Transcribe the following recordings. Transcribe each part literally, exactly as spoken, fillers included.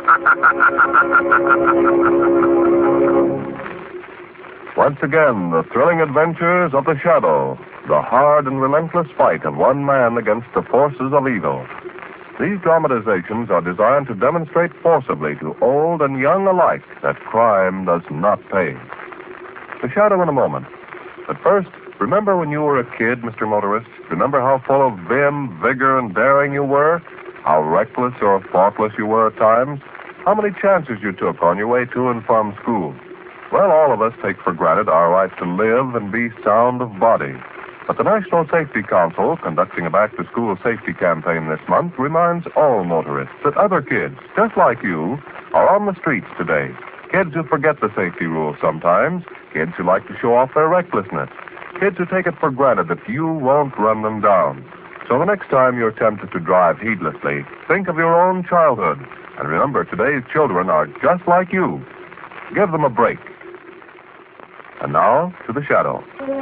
Once again, the thrilling adventures of the Shadow, the hard and relentless fight of one man against the forces of evil. These dramatizations are designed to demonstrate forcibly to old and young alike that crime does not pay. The Shadow in a moment. But first, remember when you were a kid, Mister Motorist? Remember how full of vim, vigor, and daring you were? How reckless or thoughtless you were at times? How many chances you took on your way to and from school? Well, all of us take for granted our right to live and be sound of body. But the National Safety Council, conducting a back-to-school safety campaign this month, reminds all motorists that other kids, just like you, are on the streets today. Kids who forget the safety rules sometimes. Kids who like to show off their recklessness. Kids who take it for granted that you won't run them down. So the next time you're tempted to drive heedlessly, think of your own childhood. And remember, today's children are just like you. Give them a break. And now, to the Shadow.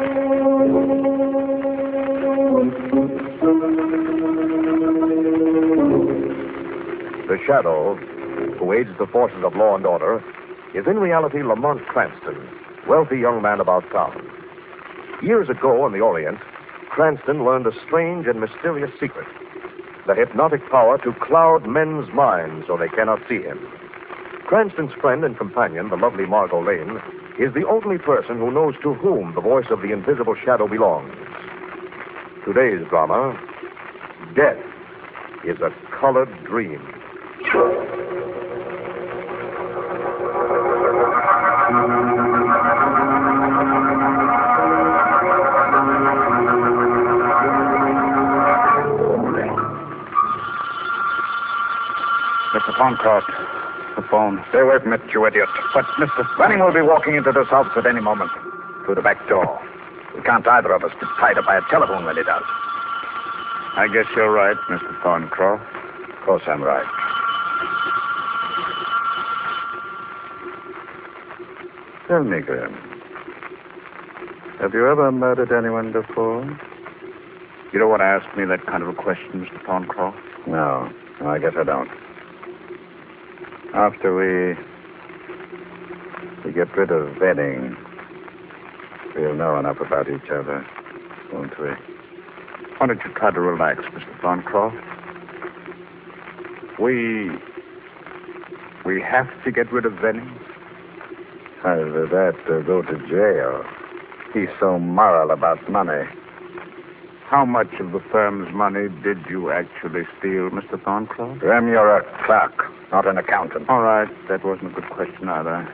The Shadow, who aids the forces of law and order, is in reality Lamont Cranston, wealthy young man about town. Years ago in the Orient, Cranston learned a strange and mysterious secret: the hypnotic power to cloud men's minds so they cannot see him. Cranston's friend and companion, the lovely Margot Lane, is the only person who knows to whom the voice of the invisible Shadow belongs. Today's drama, Death is a Colored Dream. Mister Thorncroft, the phone. Stay away from it, you idiot. But Mister Fanning will be walking into this house at any moment, through the back door. We can't either of us get tied up by a telephone when he does. I guess you're right, Mister Thorncroft. Of course I'm right. Tell me, Grim, have you ever murdered anyone before? You don't want to ask me that kind of a question, Mister Thorncroft? No, no, I guess I don't. After we... we get rid of Venning, we'll know enough about each other, won't we? Why don't you try to relax, Mister Thorncroft? We... we have to get rid of Venning? Either that or go to jail. He's so moral about money. How much of the firm's money did you actually steal, Mister Thorncroft? Rem, you're a clerk, not an accountant. All right, that wasn't a good question either.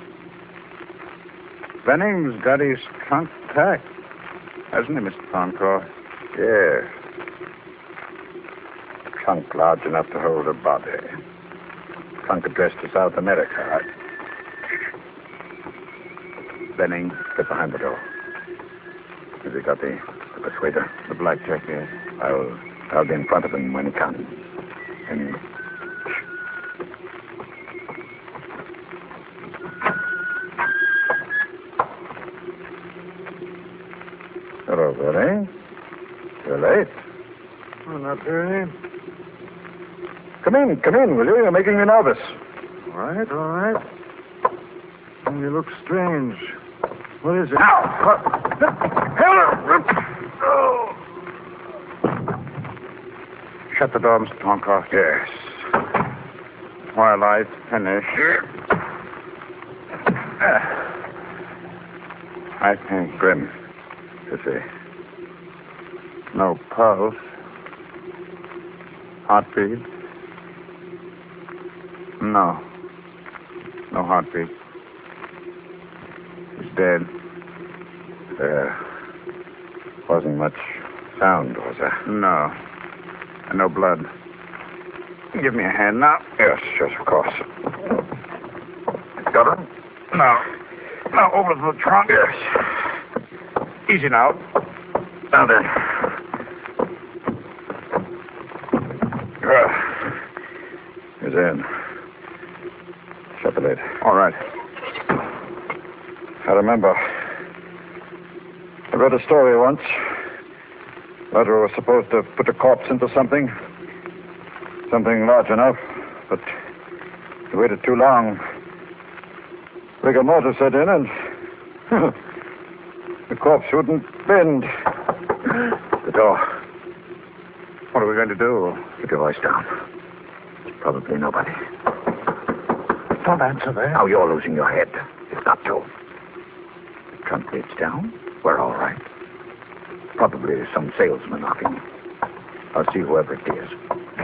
Venning's got his trunk packed, hasn't he, Mister Thorncroft? Yes. A trunk large enough to hold a body. Trunk addressed to South America. Venning, get behind the door. Has he got the, the persuader? The blackjack, yes. I'll, I'll be in front of him when he comes. And... Hello, Venning. You're late. Oh, not very. Come in, come in, will you? You're making me nervous. All right, all right. You look strange. What is it? Now! Oh. Shut the door, Mister Thorncroft. Yes. While I finish. I think Grim. You see. No pulse. Heartbeat. No. No heartbeat. He's dead. There wasn't much sound, was there? No. And no blood. Give me a hand now. Yes, yes, of course. Got it? Now. Now, over to the trunk. Yes. Easy now. Now then. Uh, he's in. Shut the lid. All right. I remember. I read a story once. Murderer was supposed to put a corpse into something. Something large enough, but You waited too long. Rigor mortis set in and the corpse wouldn't bend. The door. What are we going to do? Keep your voice down. Probably nobody. Don't answer that. Now you're losing your head. You've got to. The trunk lid's down. We're all right. Probably some salesman knocking. I'll see whoever it is.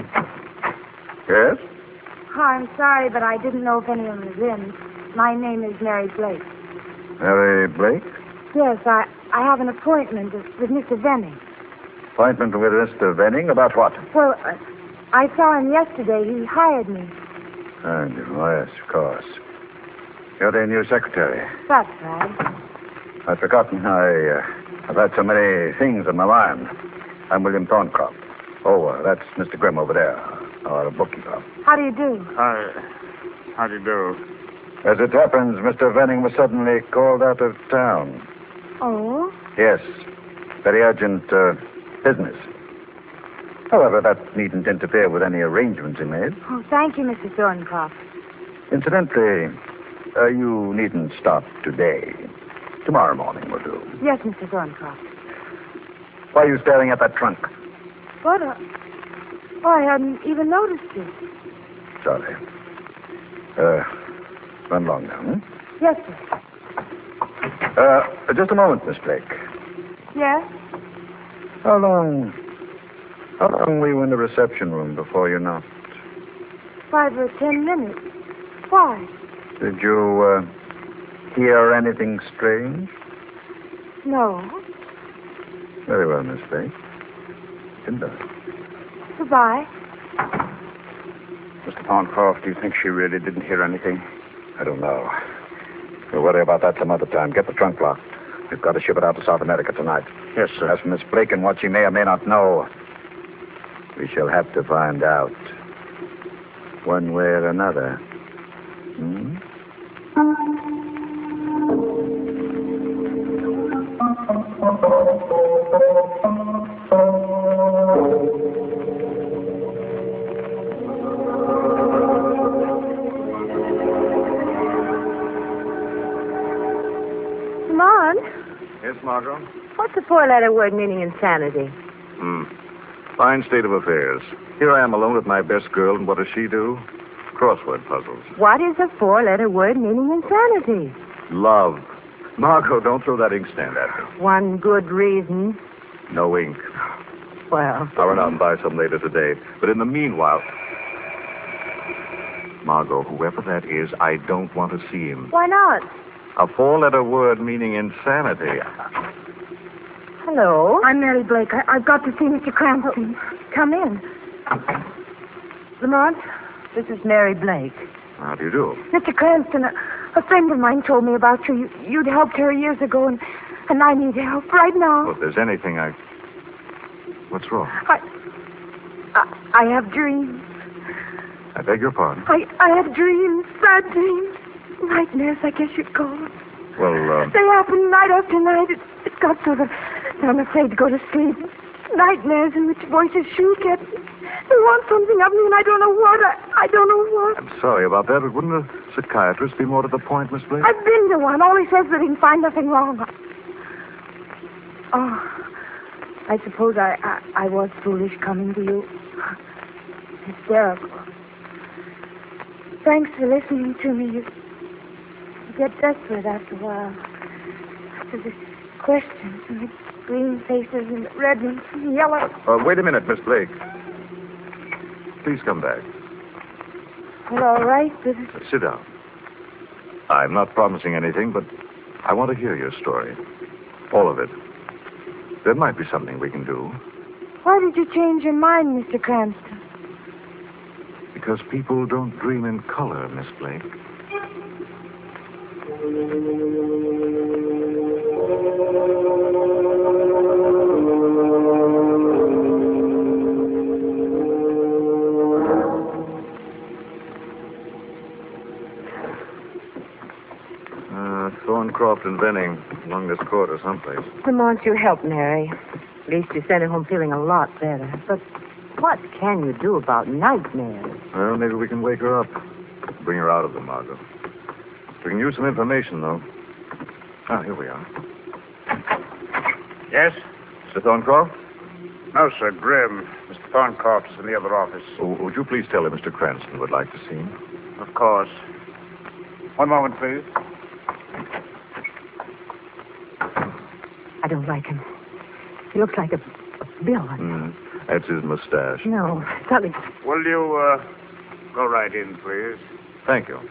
Yes? Hi, I'm sorry, but I didn't know if anyone was in. My name is Mary Blake. Mary Blake? Yes, I, I have an appointment with, with Mister Venning. Appointment with Mister Venning? About what? Well, uh, I saw him yesterday. He hired me. Oh, yes, of course. You're the new secretary. That's right. I'd forgotten. I, uh, I've had so many things on my mind. I'm William Thorncroft. Oh, uh, that's Mister Grimm over there, our bookkeeper. How do you do? Hi. How do you do? As it happens, Mister Venning was suddenly called out of town. Oh? Yes. Very urgent uh, business. However, that needn't interfere with any arrangements he made. Oh, thank you, Mister Thorncroft. Incidentally, uh, you needn't stop today. Tomorrow morning will do. Yes, Mister Thorncroft. Why are you staring at that trunk? What? Uh, oh, I hadn't even noticed it. Sorry. Uh, run along now, hmm? Yes, sir. Uh, just a moment, Miss Blake. Yes? How long... How long were you in the reception room before you knocked? Five or ten minutes. Why? Did you, uh, hear anything strange? No. Very well, Miss Blake. Goodbye. Goodbye. Mister Thorncroft, do you think she really didn't hear anything? I don't know. We'll worry about that some other time. Get the trunk locked. We've got to ship it out to South America tonight. Yes, sir. As for Miss Blake and what she may or may not know, we shall have to find out. One way or another. Hmm? Lamont, Yes, Margot? what's the four-letter word meaning insanity? Hmm. Fine state of affairs. Here I am alone with my best girl, and what does she do? Crossword puzzles. What is a four-letter word meaning insanity? Love. Margot, don't throw that inkstand at me. One good reason. No ink. Well, I'll run out and buy some later today. But in the meanwhile... Margot, whoever that is, I don't want to see him. why not? A four-letter word meaning insanity. Hello? I'm Mary Blake. I, I've got to see Mister Cranston. Come in. Lamont, this is Mary Blake. How do you do? Mister Cranston, a, a friend of mine told me about you. you. You'd helped her years ago, and, and I need help right now. Well, if there's anything I... What's wrong? I, I, I have dreams. I beg your pardon. I, I have dreams, bad dreams. Nightmares, I guess you'd call them. Well, uh... They happen night after night. It, it got so that I'm afraid to go to sleep. Nightmares in which voices shriek at me. They want something of me, and I don't know what. I, I don't know what. I'm sorry about that, but wouldn't a psychiatrist be more to the point, Miss Blake? I've been to one. All he says that he can find nothing wrong. Oh, I suppose I, I, I was foolish coming to you. Hysterical. Thanks for listening to me. You, you get desperate after a while. After the questions and the green faces and the red ones and the yellow. Uh, wait a minute, Miss Blake. Please come back. Well, all right, but... Uh, sit down. I'm not promising anything, but I want to hear your story. All of it. There might be something we can do. Why did you change your mind, Mister Cranston? Because people don't dream in color, Miss Blake. Uh, Thorncroft and Venning, along this corridor someplace. Lamont, you helped Mary. At least you sent her home feeling a lot better. But what can you do about nightmares? Well, maybe we can wake her up. bring her out of them, Margot. We can use some information, though. Ah, here we are. Yes? Mister Thorncroft? No, sir. Grim. Mister Thorncroft is in the other office. Oh, would you please tell him Mister Cranston would like to see him? Of course. One moment, please. I don't like him. He looks like a, a villain. Mm, that's his mustache. No, something. Will you, uh, go right in, please? Thank you.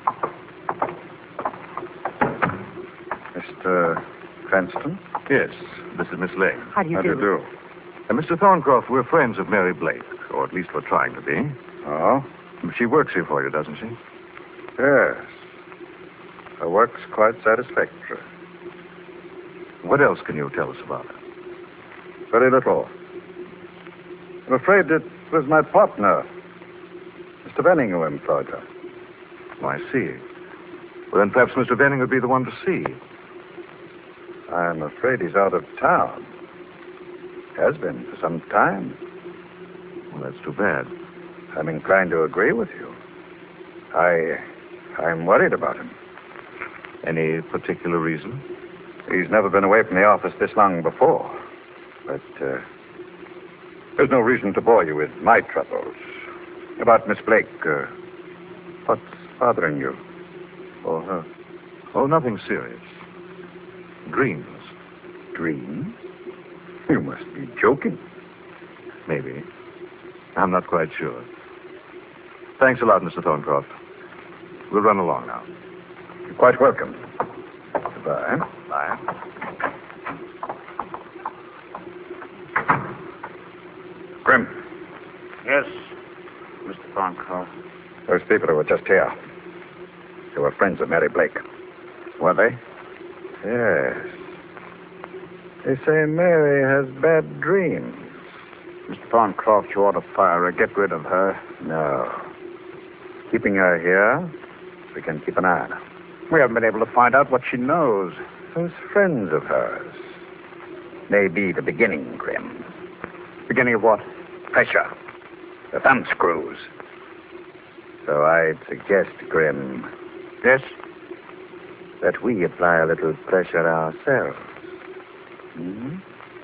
Mister Cranston? Yes, this is Miss Lane. How do you How do do? you do? Uh, Mister Thorncroft, we're friends of Mary Blake, or at least we're trying to be. Oh? She works here for you, doesn't she? Yes. Her work's quite satisfactory. What else can you tell us about her? Very little. I'm afraid it was my partner, Mister Benning, who employed her. Oh, I see. Well, then perhaps Mister Benning would be the one to see. I'm afraid he's out of town. Has been for some time. Well, that's too bad. I'm inclined to agree with you. I... I'm worried about him. Any particular reason? He's never been away from the office this long before. But, uh, there's no reason to bore you with my troubles. About Miss Blake, uh, what's bothering you? Or her? Oh, nothing serious. Dreams. Dreams? You must be joking. Maybe. I'm not quite sure. Thanks a lot, Mister Thorncroft. We'll run along now. You're quite welcome. Goodbye. Bye. Grim, Yes, Mister Thorncroft. those people who were just here, they were friends of Mary Blake. Were they? Yes. They say Mary has bad dreams. Mister Thorncroft, you ought to fire her. Get rid of her. No. Keeping her here, we can keep an eye on her. We haven't been able to find out what she knows. Those friends of hers may be the beginning, Grim. Beginning of what? Pressure. The thumb screws. So I'd suggest, Grim, Yes? that we apply a little pressure ourselves. Hmm?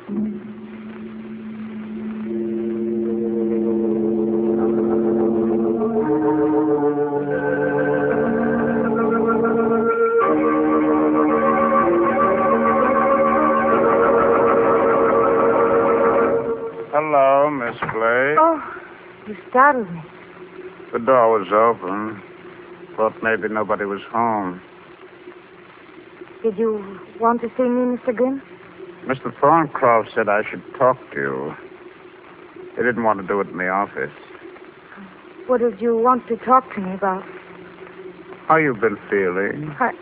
Hello, Miss Blake. Oh, you startled me. The door was open. Thought maybe nobody was home. Did you want to see me, Mister Grimm? Mister Thorncroft said I should talk to you. He didn't want to do it in the office. What did you want to talk to me about? How you been feeling? I...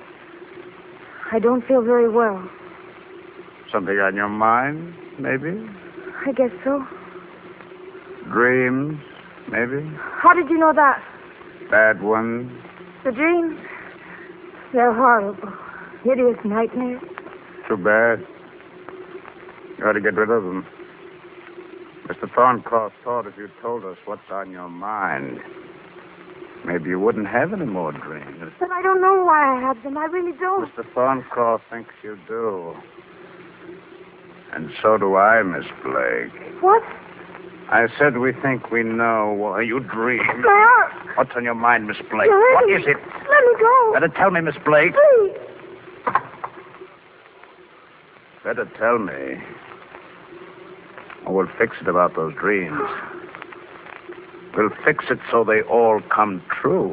I don't feel very well. Something on your mind, maybe? I guess so. Dreams, maybe? How did you know that? Bad ones? The dreams? They're horrible. Hideous nightmares. Too bad. You ought to get rid of them. Mister Thorncroft thought if you told us what's on your mind, maybe you wouldn't have any more dreams. But I don't know why I have them. I really don't. Mister Thorncroft thinks you do. And so do I, Miss Blake. What? I said we think we know why you dream. Mayor! What's on your mind, Miss Blake? You're What hurting is me. it? Let me go. Better tell me, Miss Blake. Please. Better tell me. Or we'll fix it about those dreams. We'll fix it so they all come true.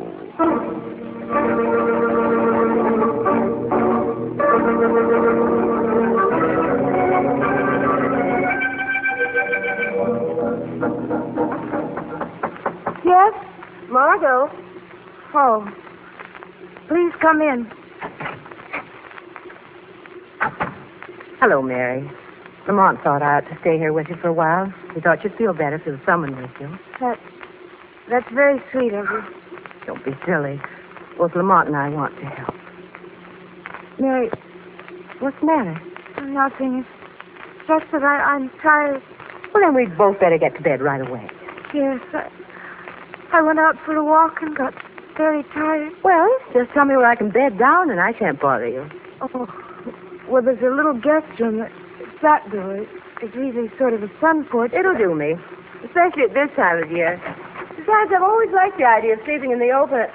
Yes? Margot? Oh. Please come in. Hello, Mary. Lamont thought I ought to stay here with you for a while. He thought you'd feel better if there was someone with you. That, that's very sweet of you. Don't be silly. Both Lamont and I want to help. Mary, What's the matter? nothing. It's just that I, I'm tired. Well, then we'd both better get to bed right away. Yes, I, I went out for a walk and got very tired. Well, just tell me where I can bed down and I shan't bother you. Oh, well, there's a little guest room. It's that door. It's usually sort of a sun porch. It'll do me, especially at this time of year. Besides, I've always liked the idea of sleeping in the open.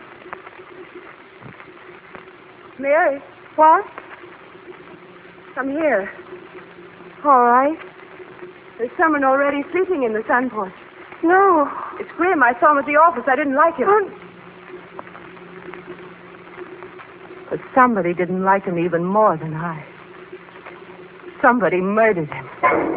Mary, What? come here. All right. There's someone already sleeping in the sun porch. No. It's Grim. I saw him at the office. I didn't like him. Oh, But somebody didn't like him even more than I. Somebody murdered him.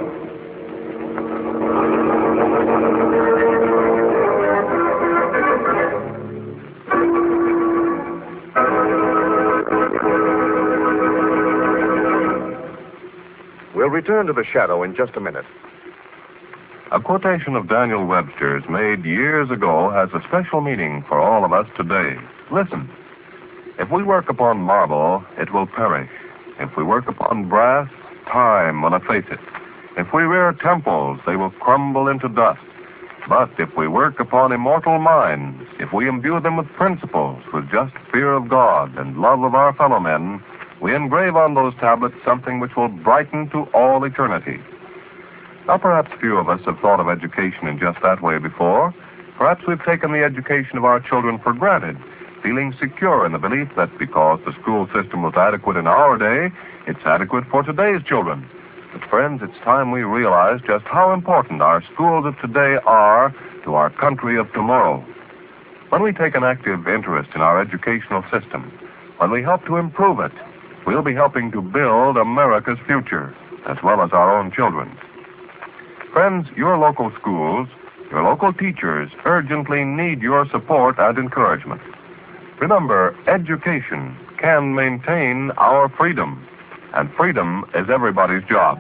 We'll return to the shadow in just a minute. A quotation of Daniel Webster's made years ago has a special meaning for all of us today. Listen. If we work upon marble, it will perish. If we work upon brass, time will efface it. If we rear temples, they will crumble into dust. But if we work upon immortal minds, if we imbue them with principles, with just fear of God and love of our fellow men, we engrave on those tablets something which will brighten to all eternity. Now, perhaps few of us have thought of education in just that way before. Perhaps we've taken the education of our children for granted, feeling secure in the belief that because the school system was adequate in our day, it's adequate for today's children. But friends, it's time we realize just how important our schools of today are to our country of tomorrow. When we take an active interest in our educational system, when we help to improve it, we'll be helping to build America's future, as well as our own children's. Friends, your local schools, your local teachers urgently need your support and encouragement. Remember, education can maintain our freedom, and freedom is everybody's job.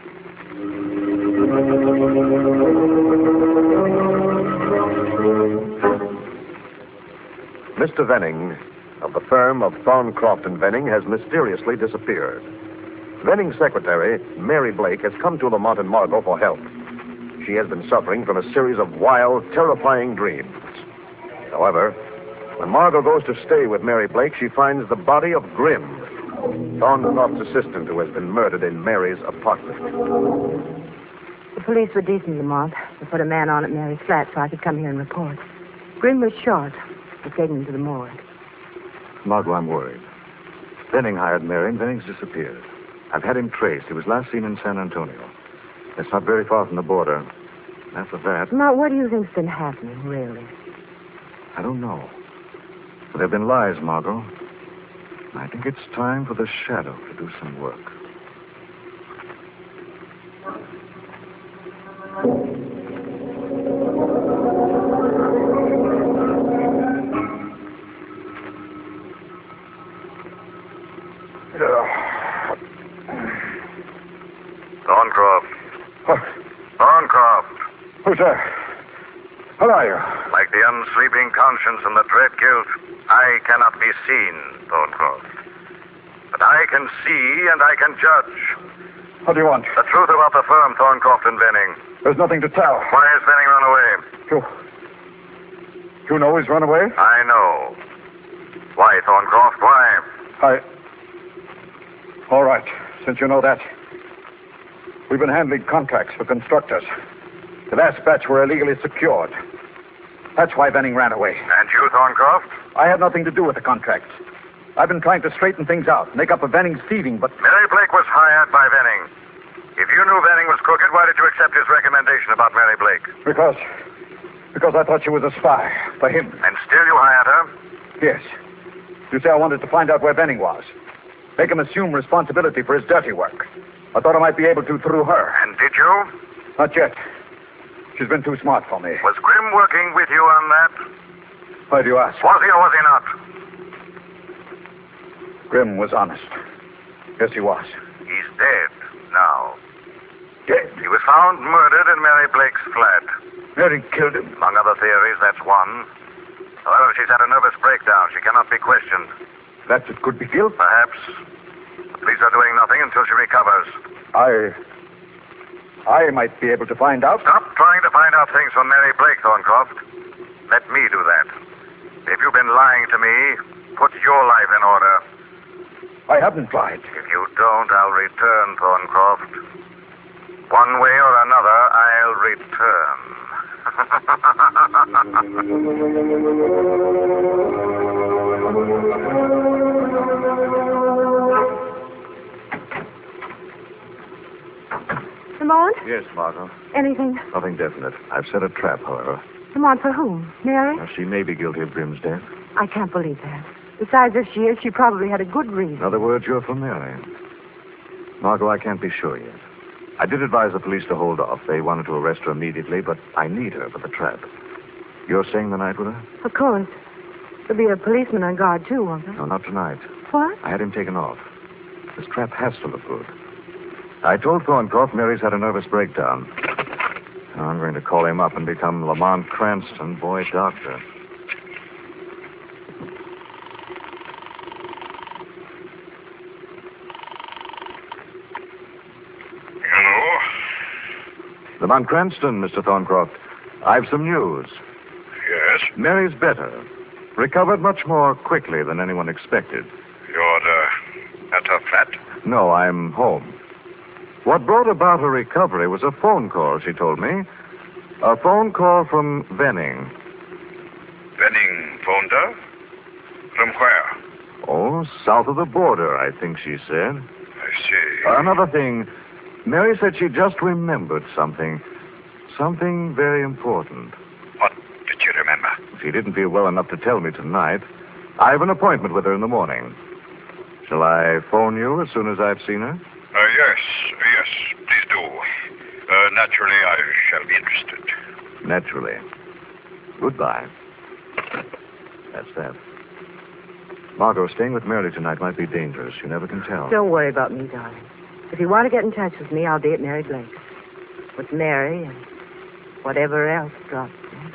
Mister Venning of the firm of Thorncroft and Venning has mysteriously disappeared. Venning's secretary, Mary Blake, has come to Lamont and Margot for help. She has been suffering from a series of wild, terrifying dreams. However, when Margot goes to stay with Mary Blake, she finds the body of Grim, Thorncroft's assistant who has been murdered in Mary's apartment. The police were decent, Lamont. They put a man on at Mary's flat so I could come here and report. Grim was shot. We're taking him to the morgue. Margot, I'm worried. Venning hired Mary, and Venning's disappeared. I've had him traced. He was last seen in San Antonio. It's not very far from the border. After that, Now, what do you think's been happening, really? I don't know. But there have been lies, Margot. I think it's time for the shadow to do some work. Thorncroft. What? Thorncroft. Who's there? What are you? Like the unsleeping conscience and the dread guilt, I cannot be seen, Thorncroft. But I can see and I can judge. What do you want? The truth about the firm, Thorncroft and Venning. There's nothing to tell. Why has Venning run away? You... You know he's run away? I know. Why, Thorncroft, why? I... All right, since you know that. We've been handling contracts for constructors. The last batch were illegally secured. That's why Venning ran away. And you, Thorncroft? I had nothing to do with the contracts. I've been trying to straighten things out, make up for Venning's thieving, but... Mary Blake was hired by Venning. If you knew Venning was crooked, why did you accept his recommendation about Mary Blake? Because... Because I thought she was a spy for him. And still you hired her? Yes. You see, I wanted to find out where Venning was. Make him assume responsibility for his dirty work. I thought I might be able to through her. And did you? Not yet. She's been too smart for me. Was Grim working with you on that? Why do you ask? Was he or was he not? Grim was honest. Yes, he was. He's dead now. Dead? He was found murdered in Mary Blake's flat. Mary killed him. Among other theories, that's one. However, she's had a nervous breakdown. She cannot be questioned. That's it could be guilt? Perhaps. The police are doing nothing until she recovers. I... I might be able to find out. Stop trying to find out things from Mary Blake, Thorncroft. Let me do that. If you've been lying to me, put your life in order. I haven't lied. If you don't, I'll return, Thorncroft. One way or another, I'll return. Lamont? Yes, Margot. Anything? Nothing definite. I've set a trap, however. Lamont, for whom? Mary? Now, she may be guilty of Grim's death. I can't believe that. Besides, if she is, she probably had a good reason. In other words, you're for Mary. Margot, I can't be sure yet. I did advise the police to hold off. They wanted to arrest her immediately, but I need her for the trap. You're staying the night with her? Of course. There'll be a policeman on guard, too, won't there? No, not tonight. What? I had him taken off. This trap has to look good. I told Thorncroft Mary's had a nervous breakdown. Now I'm going to call him up and become Lamont Cranston, boy doctor. Hello? Lamont Cranston, Mister Thorncroft. I've some news. Yes? Mary's better. Recovered much more quickly than anyone expected. You're uh, at her flat? No, I'm home. What brought about her recovery was a phone call, she told me. A phone call from Venning. Benning phoned her? From where? Oh, south of the border, I think she said. I see. Another thing, Mary said she just remembered something. Something very important. What did you remember? She didn't feel well enough to tell me tonight. I have an appointment with her in the morning. Shall I phone you as soon as I've seen her? Uh, yes, yes, please do. Uh, naturally, I shall be interested. Naturally. Goodbye. That's that. Margot, staying with Mary tonight might be dangerous. You never can tell. Don't worry about me, darling. If you want to get in touch with me, I'll be at Mary Blake's. With Mary and whatever else drops in.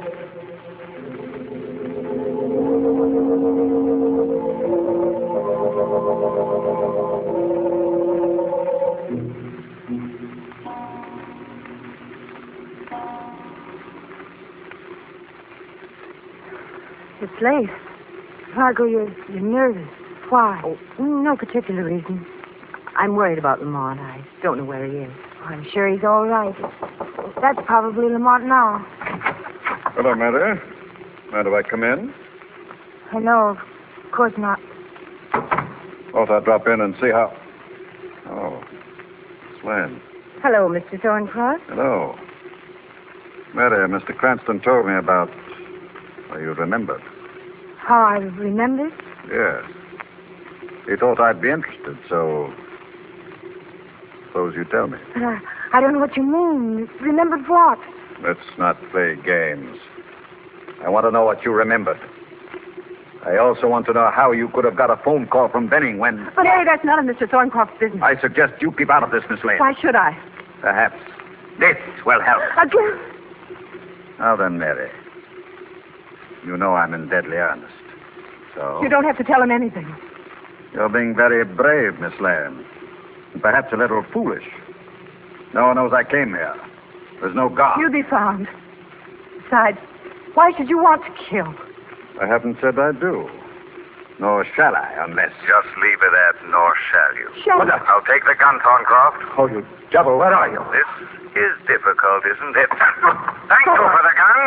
It's late. Margot, you're, you're nervous. Why? Oh, no particular reason. I'm worried about Lamont. I don't know where he is. I'm sure he's all right. That's probably Lamont now. Hello, Mary. Mind if I come in? No, of course not. Thought I'd drop in and see how... Oh, it's Len. Hello, Mister Thorncroft. Hello. Mary, Mister Cranston told me about... Well, you remembered. How I remembered? Yes. He thought I'd be interested, so... Suppose you tell me. But I, I don't know what you mean. Remembered what? Let's not play games. I want to know what you remembered. I also want to know how you could have got a phone call from Benning when... But, Harry, that's none of Mister Thorncroft's business. I suggest you keep out of this, Miss Lane. Why should I? Perhaps this will help. Again? Now then, Mary. You know I'm in deadly earnest. So... You don't have to tell him anything. You're being very brave, Miss Lane. And perhaps a little foolish. No one knows I came here. There's no guard. You'll be found. Besides, why should you want to kill? I haven't said I do. Nor shall I, unless... Just leave it at, nor shall you. Shall What the- I'll take the gun, Thorncroft. Oh, you devil, where are you? This is difficult, isn't it? Thank you for the gun.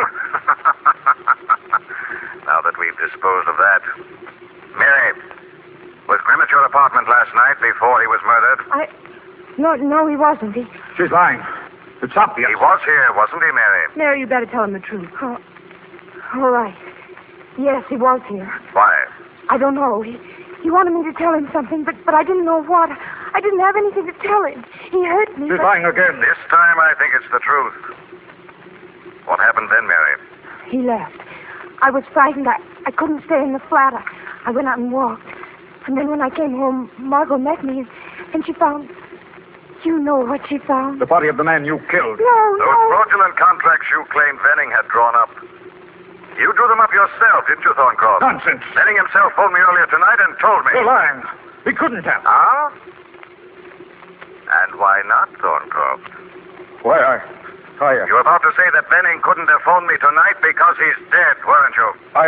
Now that we've disposed of that. Mary, was Grim at your apartment last night before he was murdered? I... No, no, he wasn't. He... She's lying. It's obvious. He was here, wasn't he, Mary? Mary, you better tell him the truth. Oh, all right. Yes, he was here. Why? I don't know. He, he wanted me to tell him something, but, but I didn't know what. I didn't have anything to tell him. He hurt me. She's but- lying again. This time I think it's the truth. What happened then, Mary? He left. I was frightened. I, I couldn't stay in the flat. I, I went out and walked. And then when I came home, Margot met me, and, and she found... You know what she found? The body of the man you killed. No, Those no. fraudulent contracts you claimed Venning had drawn up. You drew them up yourself, didn't you, Thorncroft? Nonsense. Venning himself phoned me earlier tonight and told me. You're lying. He couldn't have. Ah? And why not, Thorncroft? Why, I... I... You were about to say that Venning couldn't have phoned me tonight because he's dead, weren't you? I...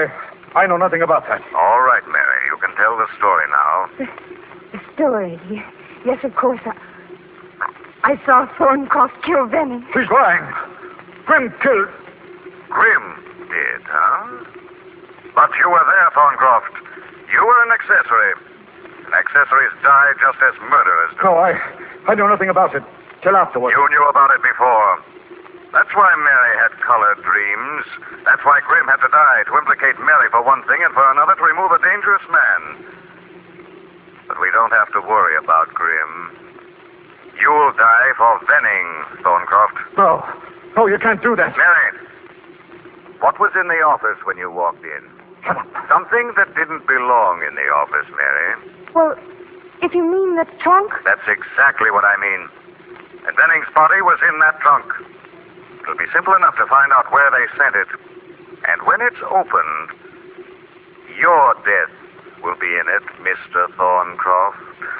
I know nothing about that. All right, Mary. You can tell the story now. The, the story. Ye- Yes, of course. I, I saw Thorncroft kill Venning. She's lying. Grim killed. Grim did, huh? But you were there, Thorncroft. You were an accessory. And accessories die just as murderers do. No, I, I know nothing about it. Till afterwards. You knew about it before. That's why Mary had colored dreams. That's why Grim had to die, to implicate Mary for one thing and for another to remove a dangerous man. But we don't have to worry about Grim. You'll die for Venning, Thorncroft. No. No, you can't do that. Mary, what was in the office when you walked in? Shut up. Something that didn't belong in the office, Mary. Well, if you mean the trunk, That's exactly what I mean. And Venning's body was in that trunk. It'll be simple enough to find out where they sent it. And when it's opened, your death will be in it, Mister Thorncroft.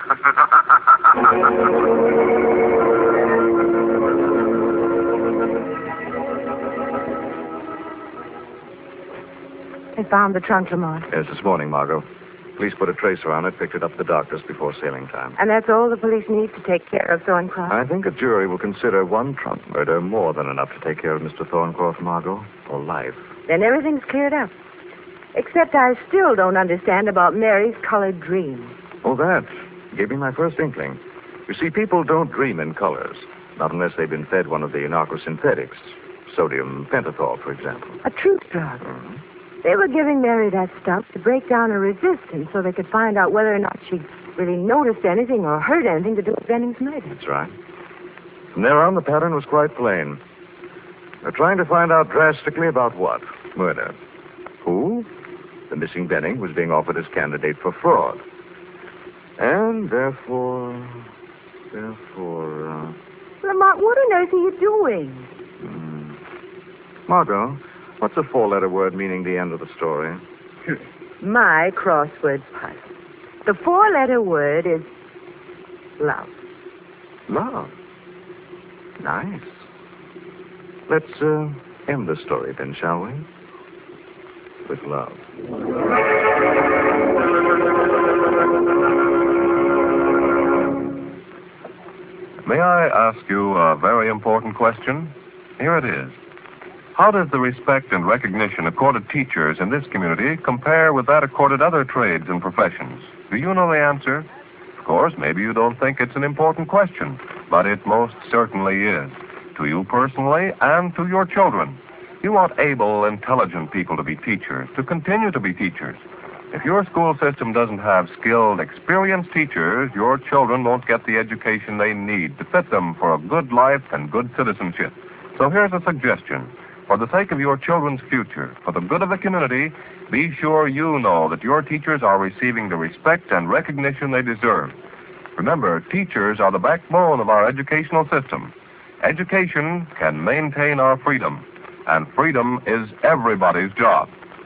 They found the trunk, Lamont. Yes, this morning, Margot. Police put a tracer on it, picked it up at the doctor's before sailing time. And that's all the police need to take care of Thorncroft? I think a jury will consider one trunk murder more than enough to take care of Mister Thorncroft, Margot, for life. Then everything's cleared up. Except I still don't understand about Mary's colored dream. Oh, that gave me my first inkling. You see, people don't dream in colors, not unless they've been fed one of the narcosynthetics. Sodium pentothal, for example. A truth drug. Mm-hmm. They were giving Mary that stuff to break down her resistance so they could find out whether or not she really noticed anything or heard anything to do with Venning's murder. That's right. From there on, the pattern was quite plain. They're trying to find out drastically about what? Murder. Who? The missing Venning was being offered as candidate for fraud. And therefore... Therefore... Uh, Lamont, what on earth are you doing? hmm. Margot, what's a four-letter word meaning the end of the story? My crossword puzzle. The four-letter word is love. Love. Nice. Let's uh, end the story then, shall we? With love. May I ask you a very important question? Here it is. How does the respect and recognition accorded teachers in this community compare with that accorded other trades and professions? Do you know the answer? Of course, maybe you don't think it's an important question, but it most certainly is. To you personally and to your children. You want able, intelligent people to be teachers, to continue to be teachers. If your school system doesn't have skilled, experienced teachers, your children won't get the education they need to fit them for a good life and good citizenship. So here's a suggestion. For the sake of your children's future, for the good of the community, be sure you know that your teachers are receiving the respect and recognition they deserve. Remember, teachers are the backbone of our educational system. Education can maintain our freedom, and freedom is everybody's job.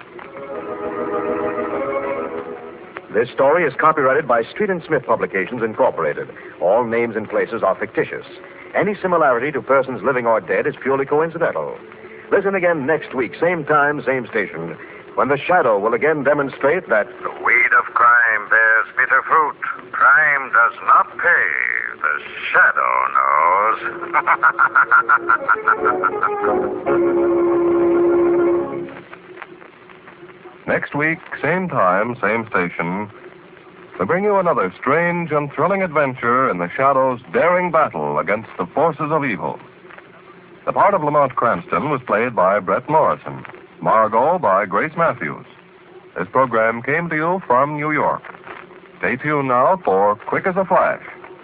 This story is copyrighted by Street and Smith Publications, Incorporated. All names and places are fictitious. Any similarity to persons living or dead is purely coincidental. Listen again next week, same time, same station, when The Shadow will again demonstrate that the weed of crime bears bitter fruit. Crime does not pay. The Shadow knows. Next week, same time, same station, we bring you another strange and thrilling adventure in the Shadow's daring battle against the forces of evil. The part of Lamont Cranston was played by Brett Morrison, Margot by Grace Matthews. This program came to you from New York. Stay tuned now for Quick as a Flash.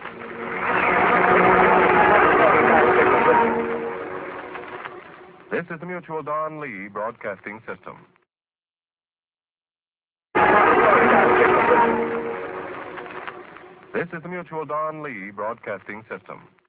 This is the Mutual Don Lee Broadcasting System. This is the Mutual Don Lee Broadcasting System.